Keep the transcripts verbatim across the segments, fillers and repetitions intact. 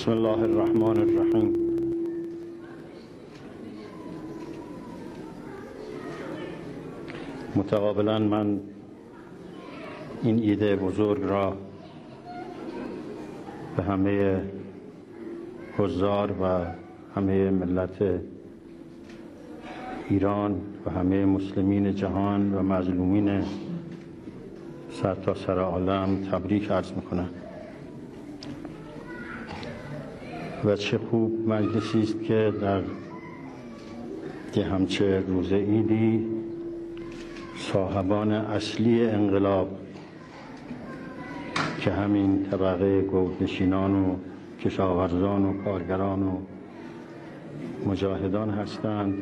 بسم الله الرحمن الرحیم. متقابلا من این ایده بزرگ را به همه حضار و همه ملت ایران و همه مسلمین جهان و مظلومین سر تا سر عالم تبریک عرض میکنم. و چه خوب مجلسی است که در یه همچه روز عیدی صاحبان اصلی انقلاب که همین طبقه گودنشینان و کشاورزان و کارگران و مجاهدان هستند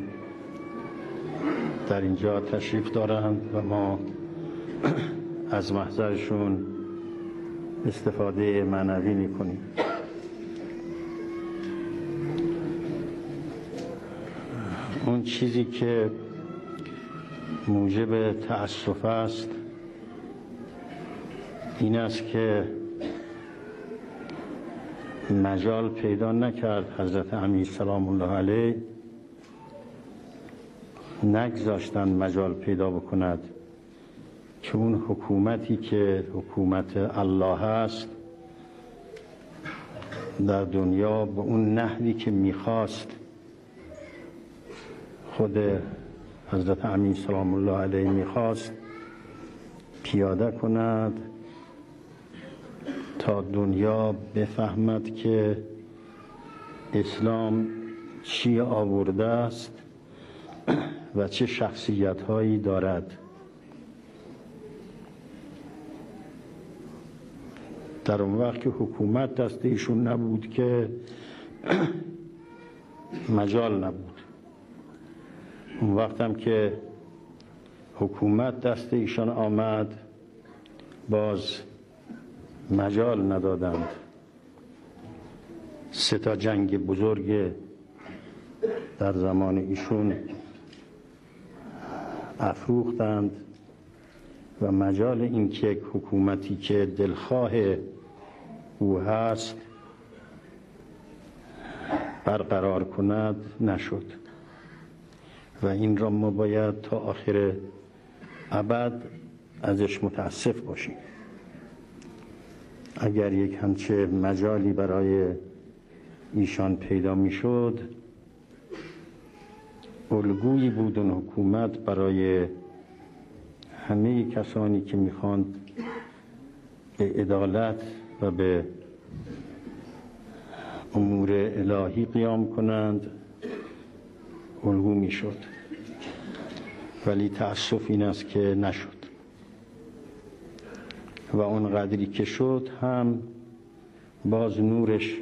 در اینجا تشریف دارند و ما از محضرشون استفاده معنوی میکنیم. اون چیزی که موجب تأسف است این است که مجال پیدا نکرد حضرت امیر سلام الله علیه، نگذاشتن مجال پیدا بکند که اون حکومتی که حکومت الله است در دنیا به اون نحوی که میخواست خود حضرت امیر سلام الله علیه میخواست پیاده کند تا دنیا بفهمد که اسلام چی آورده است و چه شخصیت هایی دارد. در اون وقت که حکومت دست ایشون نبود که مجال نبود. اون وقت هم که حکومت دست ایشان آمد باز مجال ندادند. سه تا جنگ بزرگ در زمان ایشون افروختند و مجال این که حکومتی که دلخواه او هست برقرار کند نشد و این را ما باید تا آخر ابد ازش متاسف باشیم. اگر یک همچه مجالی برای ایشان پیدا میشد الگویی بود اون حکومت برای همه کسانی که میخواند به عدالت و به امور الهی قیام کنند الگو میشد، ولی تأسف این است که نشد و اون قدری که شد هم باز نورش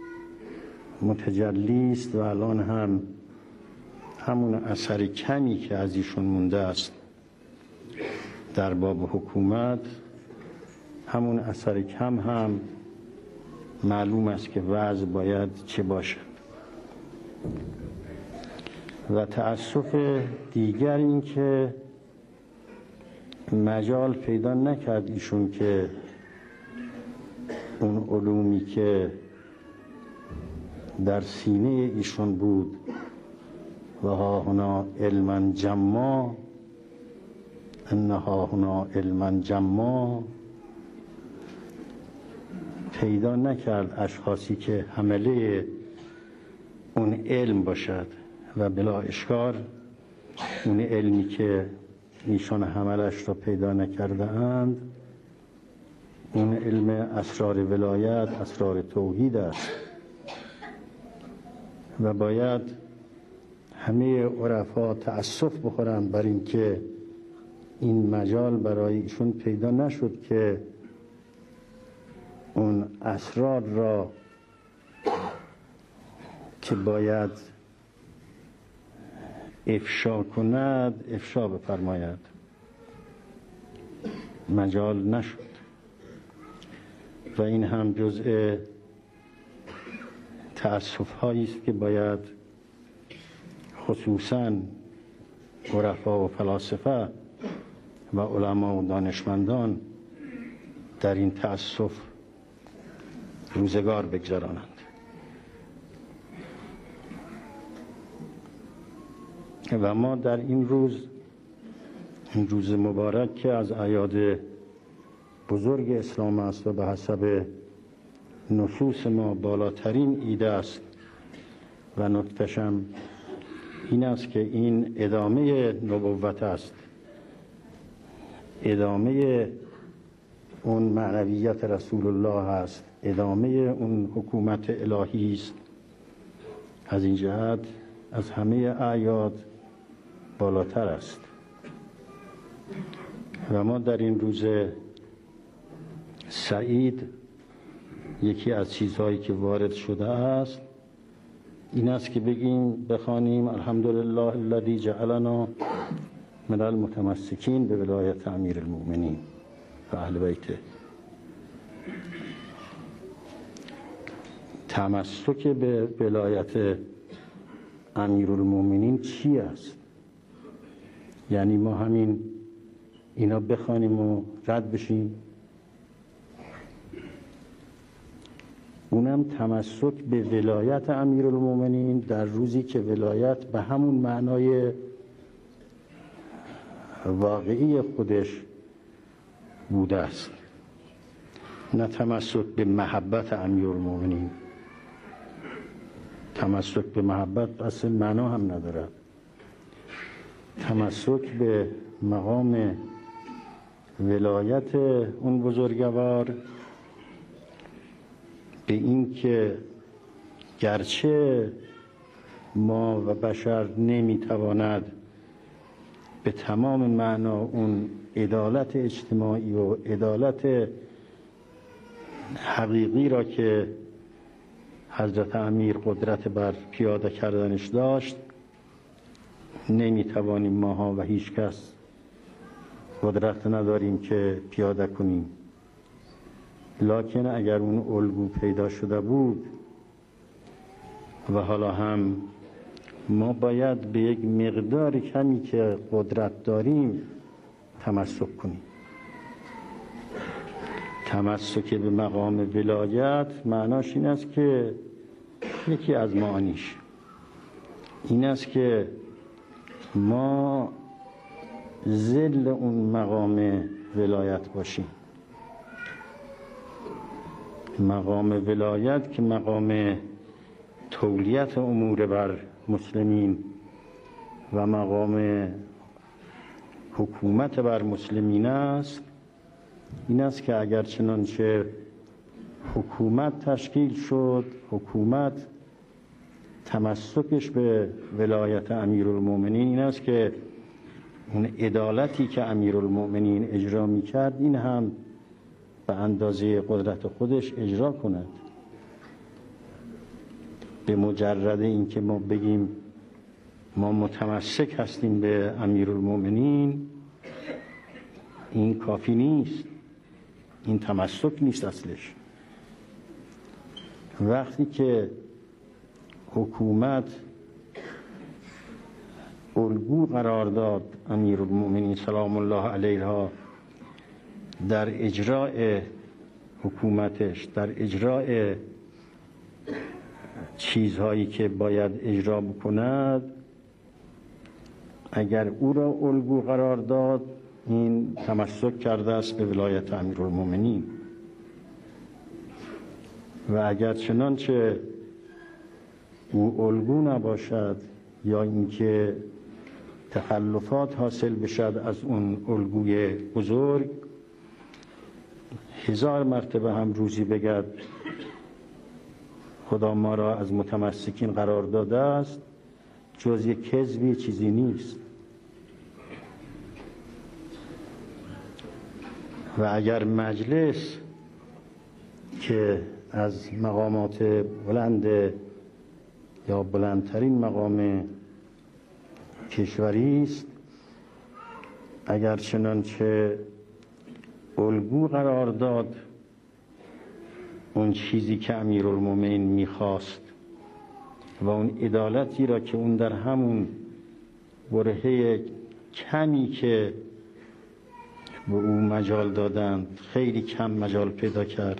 متجلی است و الان هم همون اثر کمی که از ایشون مونده است در باب حکومت، همون اثر کم هم معلوم است که وضع باید چه باشه. و تأسف دیگر این که مجال پیدا نکرد ایشون که اون علومی که در سینه ایشون بود و ها هنا علما جما انها هنا علما جما، پیدا نکرد اشخاصی که حمله اون علم باشد و بلا اشکال اون علمی که ایشان حملش را پیدا نکرده اند اون علم اسرار ولایت، اسرار توحید است و باید همه عرفا تأسف بخورند بر این که این مجال برای ایشون پیدا نشد که اون اسرار را که باید افشا کند افشا بفرماید. مجال نشد و این هم جزء تأسف هایی است که باید خصوصاً عرفا و فلاسفه و علما و دانشمندان در این تأسف روزگار بگذرانند. و ما در این روز، این روز مبارک که از اعیاد بزرگ اسلام است و به حسب نصوص ما بالاترین عید است و نطفشم این است که این ادامه نبوت است، ادامه اون معنویت رسول الله است، ادامه اون حکومت الهی است. از این جهت از همه اعیاد بالاتر است و ما در این روز سعید یکی از چیزهایی که وارد شده است این است که بگیم، بخوانیم الحمدلله الذی جعلنا من المتمسکین به ولایت امیر المؤمنین و اهل بیته. تمسک به ولایت امیرالمومنین چی است؟ یعنی ما همین اینا بخوانیم و رد بشیم؟ اونم تمسک به ولایت امیرالمومنین در روزی که ولایت به همون معنای واقعی خودش بوده است، نه تمسک به محبت امیرالمومنین. تمسک به محبت اصل معنا هم ندارد. تمسک به مقام ولایت اون بزرگوار، به این که گرچه ما و بشر نمیتواند به تمام معنا اون عدالت اجتماعی و عدالت حقیقی را که حضرت امیر قدرت بر پیاده کردنش داشت نمیتوانیم ماها و هیچ کس قدرت نداریم که پیاده کنیم، لکن اگر اون الگو پیدا شده بود و حالا هم ما باید به یک مقدار کمی که قدرت داریم تمسک کنیم. تمسک به مقام ولایت معناش این است که یکی از معانیش این است که ما ذل اون مقام ولایت باشیم. مقام ولایت که مقام تولیت امور بر مسلمین و مقام حکومت بر مسلمین است، این است که اگر چنانچه حکومت تشکیل شد، حکومت تمسکش به ولایت امیرالمومنین این است که اون عدالتی که امیرالمومنین اجرا می‌کرد این هم به اندازه قدرت خودش اجرا کند. به مجرد اینکه ما بگیم ما متمسک هستیم به امیرالمومنین این کافی نیست، این تمسک نیست اصلش. وقتی که حکومت الگو قرار داد امیرالمومنین سلام الله علیها در اجراء حکومتش، در اجراء چیزهایی که باید اجرا بکند، اگر او را الگو قرار داد این تمسک کرده است به ولایت امیرالمومنین. و اگر چنانچه او الگو نباشد یا اینکه تخلفات حاصل بشد از اون الگوی بزرگ، هزار مرتبه هم روزی بگد خدا ما را از متمسکین قرار داده است، جز یک کذبی چیزی نیست. و اگر مجلس که از مقامات بلند یا بلندترین مقام کشوری است، اگر چنانچه الگو قرار داد اون چیزی که امیرالمومنین میخواست و اون عدالتی را که اون در همون برهه کمی که به او مجال دادند خیلی کم مجال پیدا کرد،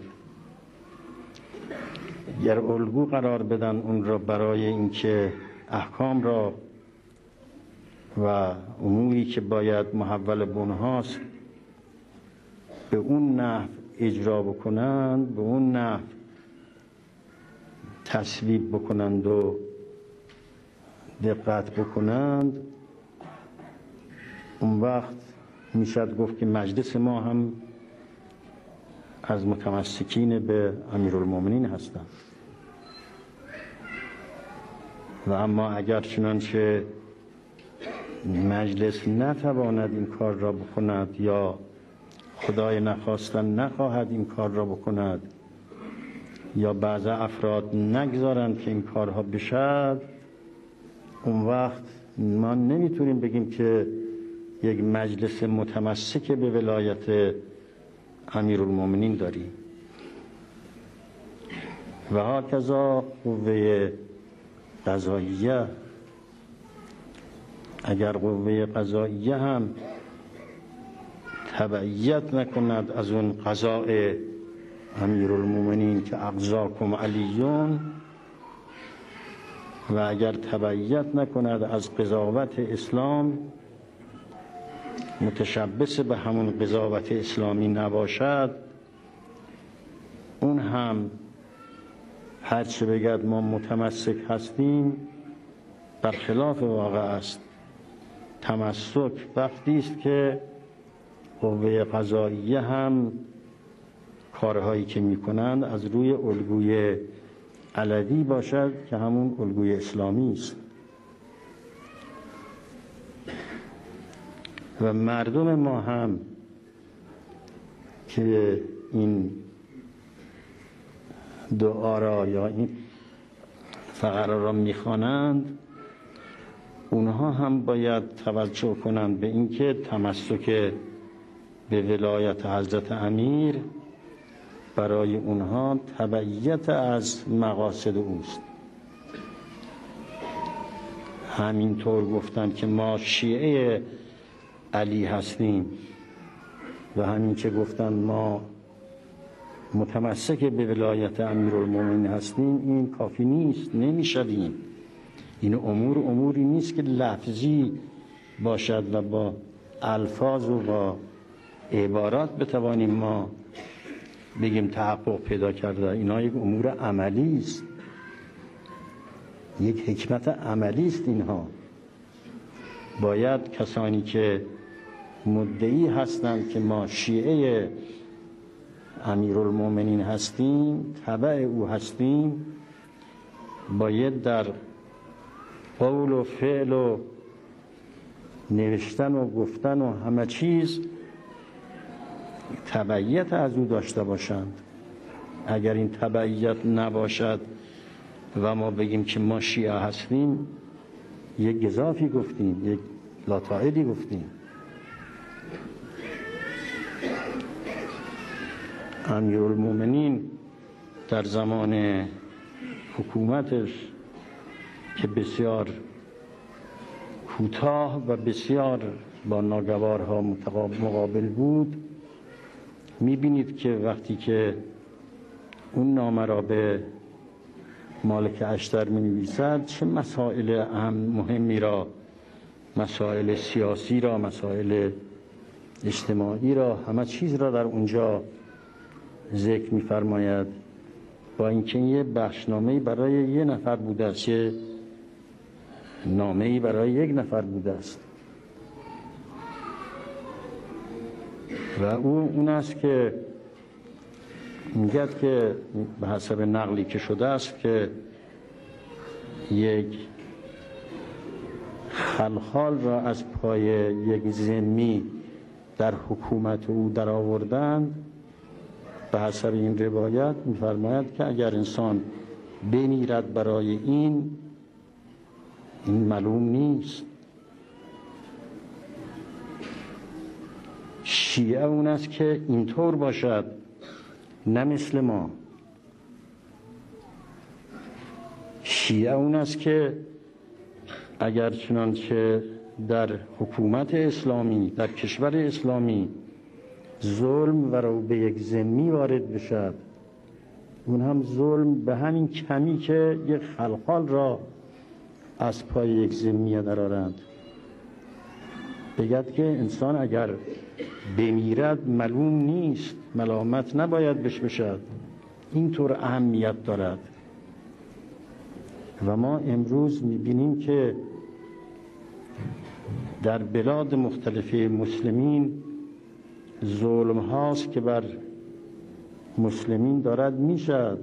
اگر الگو قرار بدن اون را برای اینکه احکام را و اموری که باید محول به اونهاست به اون نحو اجرا بکنند، به اون نحو تصویب بکنند و دقت بکنند، اون وقت میشد گفت که مجلس ما هم از متمسکین به امیرالمومنین هستند. و اما اگر چنانچه مجلس نتواند این کار را بکند یا خدای نخواستن نخواهد این کار را بکند یا بعض افراد نگذارند که این کارها بشد، اون وقت ما نمیتونیم بگیم که یک مجلس متمسک به ولایت امیرالمومنین داریم. و هاکذا قوه قضاییه، اگر قوه قضاییه هم تبعیت نکند از اون قضاء امیرالمومنین که اقضاکم علیون، و اگر تبعیت نکند از قضاوت اسلام، متشبث به همون قضاوت اسلامی نباشد، اون هم هرچه بگد ما متمسک هستیم برخلاف واقع است. تمسک وقتی است که قوه قضاییه هم کارهایی که میکنند از روی الگوی علوی باشد که همون الگوی اسلامی است. و مردم ما هم که این دعا را یا این فقره را میخوانند، اونها هم باید توجه کنند به اینکه تمسک به ولایت حضرت امیر برای اونها تبعیت از مقاصد اوست. همینطور گفتند که ما شیعه علی هستیم و همین که گفتند ما متمسک به ولایت امیرالمومنین هستیم، این کافی نیست، نمیشدیم. این امور اموری نیست که لفظی باشد و با الفاظ و با عبارات بتوانیم ما بگیم تحقق پیدا کرده. اینا یک امور عملی است، یک حکمت عملی است. اینها باید کسانی که مدعی هستند که ما شیعه امیرالمومنین هستیم، تبع او هستیم، باید در قول و فعل و نوشتن و گفتن و همه چیز تبعیت از او داشته باشند. اگر این تبعیت نباشد و ما بگیم که ما شیعه هستیم، یک گزافی گفتیم، یک لاتائلی گفتیم. امیرالمومنین در زمان حکومتش که بسیار کوتاه و بسیار با ناگوارها مقابل بود، میبینید که وقتی که اون نامه را به مالک اشتر می‌نویسد چه مسائل اهم مهمی را، مسائل سیاسی را، مسائل اجتماعی را، همه چیز را در اونجا ذکر می‌فرماید. با اینکه یه بخشنامه‌ای برای یه نفر بوده است، یه نامه‌ای برای یک نفر بوده است و او اون است که میگد که به حسب نقلی که شده است که یک خلخال را از پای یک ذمی در حکومت او در آوردند. به حسب این روایت می‌فرماید که اگر انسان بمیرد برای این این معلوم نیست. شیعه اون است که اینطور باشد، نه مثل ما. شیعه اون است که اگر چنانچه در حکومت اسلامی، در کشور اسلامی ظلم و رو به یک ذمی وارد بشد، اون هم ظلم به همین کمی که یک خلخال را از پای یک ذمی درآورند، بگد که انسان اگر بمیرد ملوم نیست، ملامت نباید بش بشد، اینطور اهمیت دارد. و ما امروز میبینیم که در بلاد مختلف مسلمین ظلم هاست که بر مسلمین دارد میشد.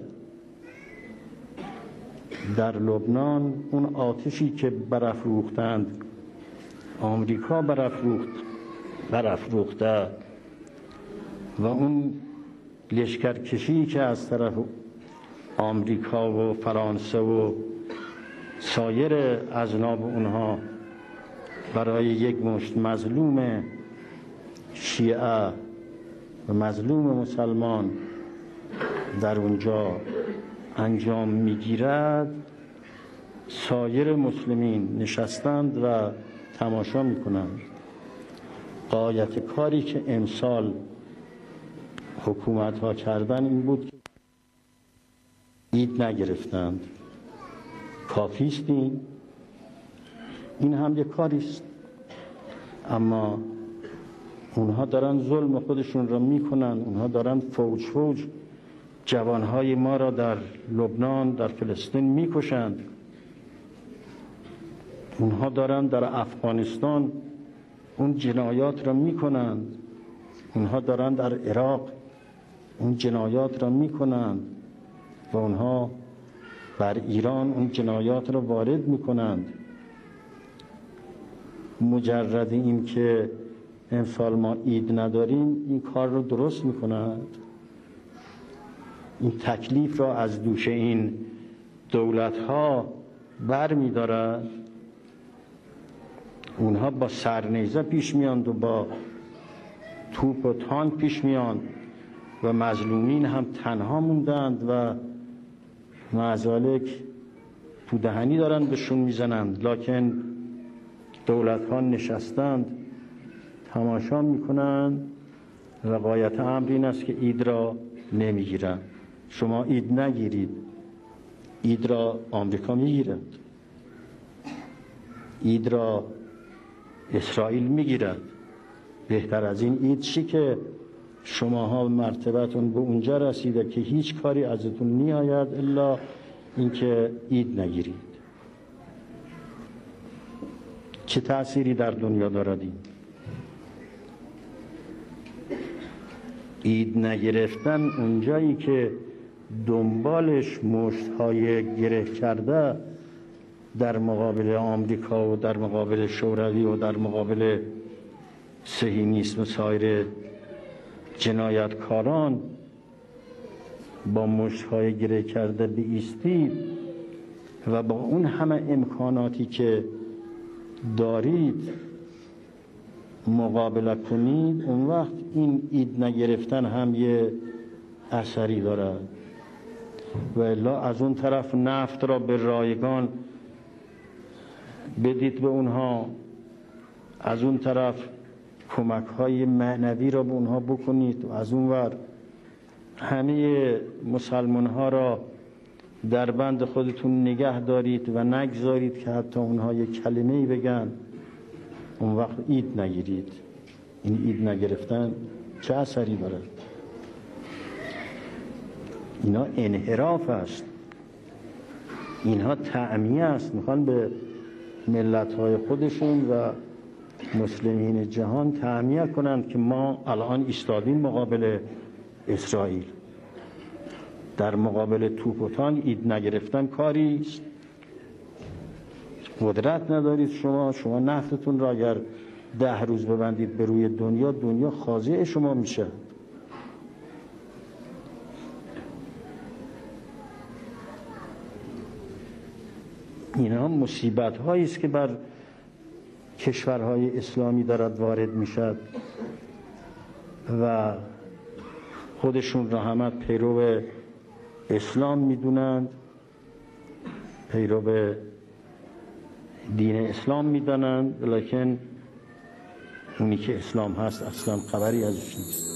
در لبنان اون آتشی که برافروختند، آمریکا برافروخت برافروخته و اون لشکرکشی که از طرف آمریکا و فرانسه و سایر اذناب اونها برای یک مشت مظلوم شیعه و مظلوم مسلمان در اونجا انجام میگیرد، سایر مسلمین نشستند و تماشا میکنند. غایت کاری که امسال حکومت ها کردن این بود که عید نگرفتند. کافی است این این هم یک کاری است، اما اونها دارن ظلم خودشون را میکنن. اونها دارن فوج فوج جوانهای ما را در لبنان، در فلسطین میکشند. اونها دارن در افغانستان اون جنایات را میکنند. اونها دارن در عراق اون جنایات را میکنند و اونها بر ایران اون جنایات را وارد میکنند. مجرد این که امسال ما عید نداریم این کار رو درست میکنند. این تکلیف را از دوش این دولت ها بر میدارد. اونها با سرنیزه پیش میاند و با توپ و تانک پیش میاند و مظلومین هم تنها موندند و معذالک تو دهنی دارند بهشون میزنند، لکن دولت ها نشستند تماشا میکنند و غایت امر این است که عید را نمیگیرند. شما عید نگیرید، عید را آمریکا میگیرد، عید را اسرائیل میگیرد. بهتر از این عید چی که شماها مرتبتون به اونجا رسیده که هیچ کاری ازتون نیاید الا اینکه عید نگیرید. چه تأثیری در دنیا دارد این؟ عید نگرفتن اونجایی که دنبالش مشت‌های گره کرده در مقابل آمریکا و در مقابل شوروی و در مقابل صهیونیسم و سایر جنایتکاران با مشت‌های گره کرده بایستید و با اون همه امکاناتی که دارید مقابله کنید، اون وقت این عید نگرفتن هم یه اثری دارد. و الا از اون طرف نفت را به رایگان بدید به اونها، از اون طرف کمک های معنوی را به اونها بکنید و از اون ور همه مسلمان ها را در بند خودتون نگه دارید و نگذارید که حتی اونها یک کلمه‌ای بگن. اون وقت عید نگیرید. این عید نگرفتن چه اثری دارد؟ اینا انحراف است، اینها تعمیه است. میخوان به ملت‌های خودشون و مسلمین جهان تعمیه کنند که ما الان ایستادیم مقابل اسرائیل. در مقابل توپ و تانک عید نگرفتن کاری است. قدرت ندارید شما شما نفتتون را اگر ده روز ببندید به روی دنیا، دنیا خاضع شما میشه. اینا مصیبت هایی است که بر کشورهای اسلامی دارد وارد میشد و خودشون را همه پیرو اسلام میدونند، پیرو دین اسلام میدانند، لکن اونی که اسلام هست اصلا خبری ازش نیست.